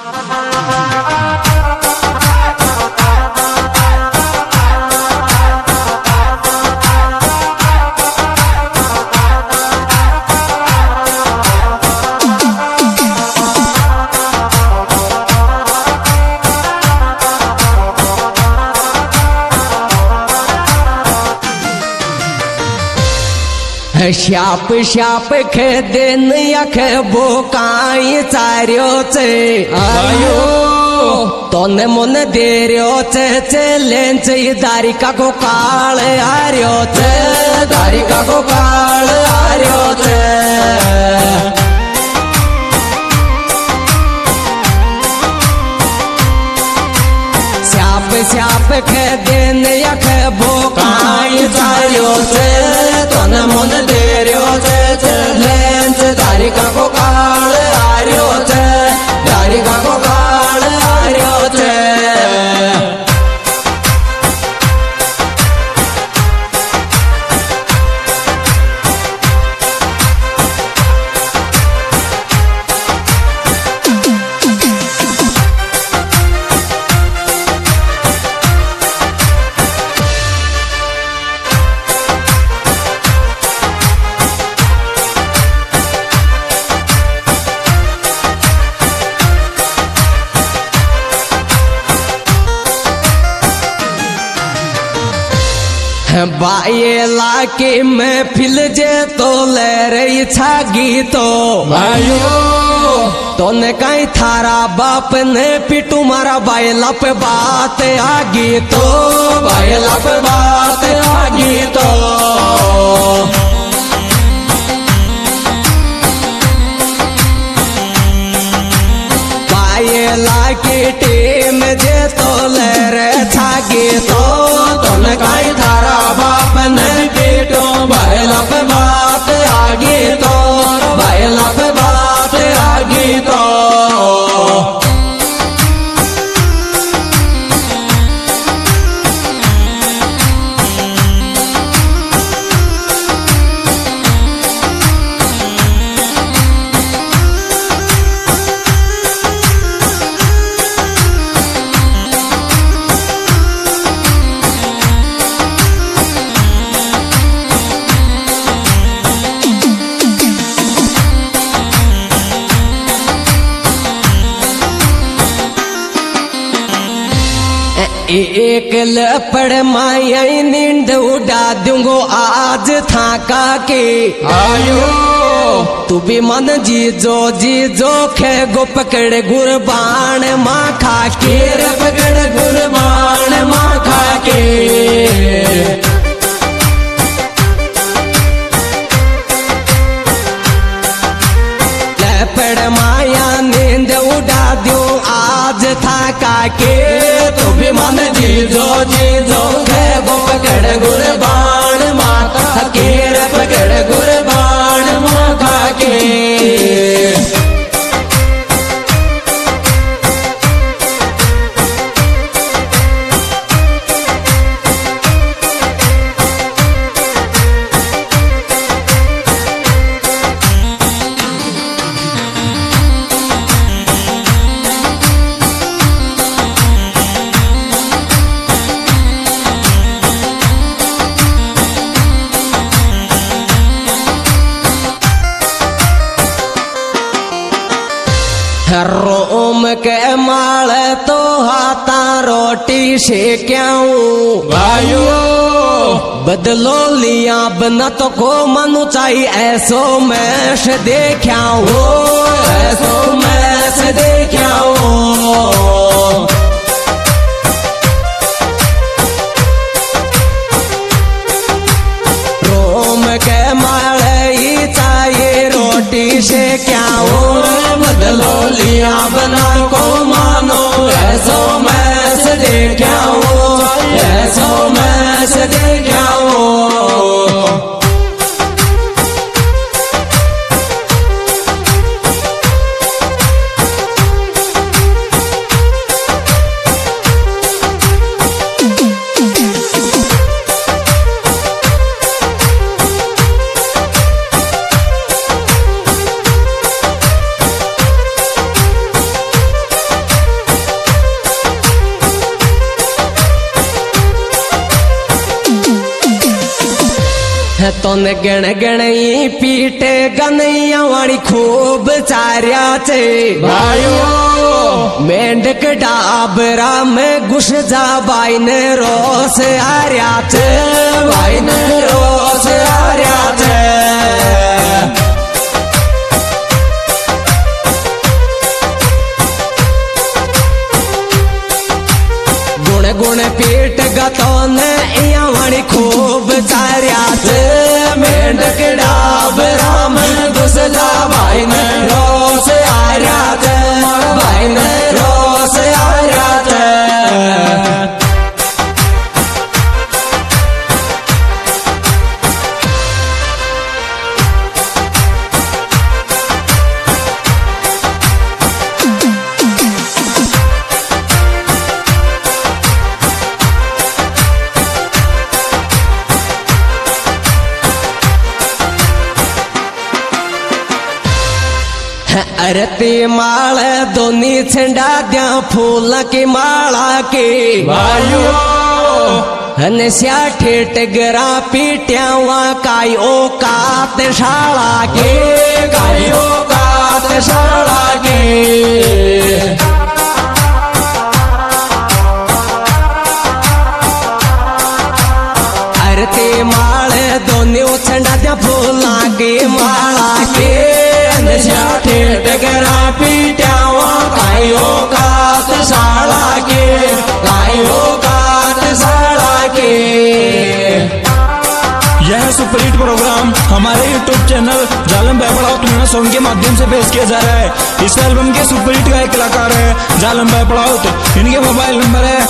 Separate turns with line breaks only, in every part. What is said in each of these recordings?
शाप शाप खे दिन यख बोकाई चार्यो चे आयो तोने मन देर्यो चे चलेंच दारी का को काल आर्यो चे दारी का को काल आर्यो चे शाप शाप खे दिन यख बोकाई चार्यो चे तोने मन देर्यो चे चलेंच दारी का को काल आर्यो चे दारी का को काल आर्यो चे बायला के महफिल जे तो ले रही छागी तो भाइयो तोने कहीं थारा बाप ने पिटू मारा बायला पे बात आगी तो बायला पे बात आगी तो बायला की टीम जे तो ले रहे छागी तो तोने कहीं थारा बाप ने पिटू बायला पे बात आगी तो बायला पे बात आगी तो एक लपड़ माया नींद उड़ा दूंगो आज था का के आयो तू भी मन जीजो खे गो पकड़ गुरबान माँ खा के रे पकड़ गुरबान माँ खा के लपड़ माया नींद उड़ा दूं आज था का के तू भी मन जीजो खे गो पकड़ गुरबान माता के रे पकड़ गुरबान माता के रोम के माल तो हाथा रोटी से क्यों भाइयो बदलो लिया बना तो को मनु चाहिए ऐसो मैं से देखा हो ऐसो मैं से देखा हो रोम के माल ही चाहिए रोटी से क्या हो बदलो लिया बना को मानो ऐसो मैं से देखा हो ऐसो मैं से देखा हो तोने गण गणई पीटे गनैया वाणी खूब चार्या चे भाइयों मेंढक डाबरा में घुस जा बाई ने रोस आर्या चे बाई ने रोस आर्या चे गुण पीट गतो ने इया वाणी खूब चार्या चे मेंढक डाबरा में घुस जा बाई ने रोस आर्या चे बाई ने रोस आर्या चे अरती माल दोनी छंडा द्या फूल की माला के भाइयों हनस्या ठेठ गरा पीट्या वा काई औकात शाला के काई औकात शाला के अरती माल दोनी छंडा द्या फूला की माला के डगरा पीट्यावा कायो कात शाला के कायो कात शाला के।
यह सुपरहिट प्रोग्राम हमारे YouTube चैनल जालम बैपड़ाओ तुम्हारा सॉन्ग के माध्यम से पेश किया जा रहा है। इस एल्बम के सुपरहिट का एक कलाकार है जालम बैपड़ाओ। इनके मोबाइल नंबर है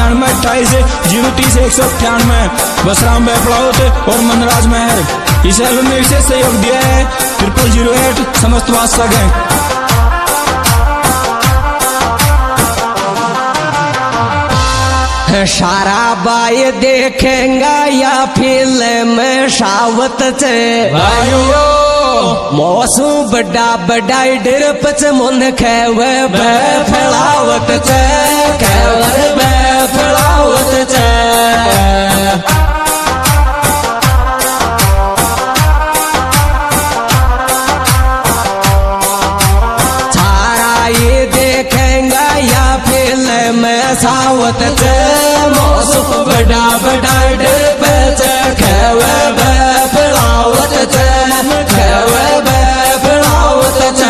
9928 बसराम बैपड़ाओ और मनराज महर। इस एल्बम में विशेष सहयोग दिया है 0008 समस्त वास्तव है।
सारा बाय देखेंगा या फिल्म शावत चे भाइयों मौसू बड़ा बड़ा डर पच मुन खेवे फैलावत चे खेवे फैलावत चे सारा ये देखेंगा या फिल्म सावत चे मौसू बड़ा बड़ा डर पच खेवे फैलावत चे खेवे फैलावत चे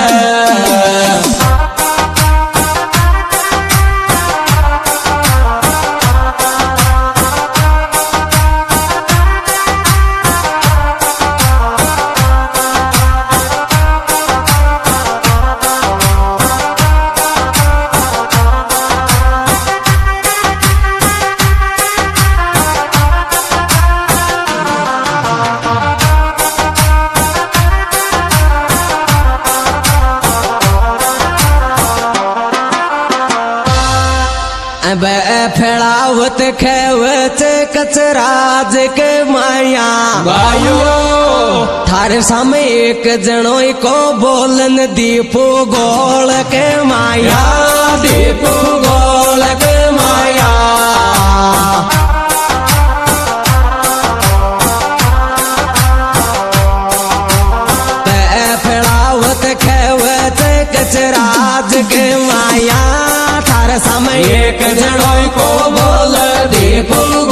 फैलावत खेवत कचराज के माया भाइयों थारे सामे एक जनो को बोलन दीपू गोल के माया दीपू गोल के माया फैलावत खेवत कचराज के माया थारे सामे एक जनो को बोल दीपू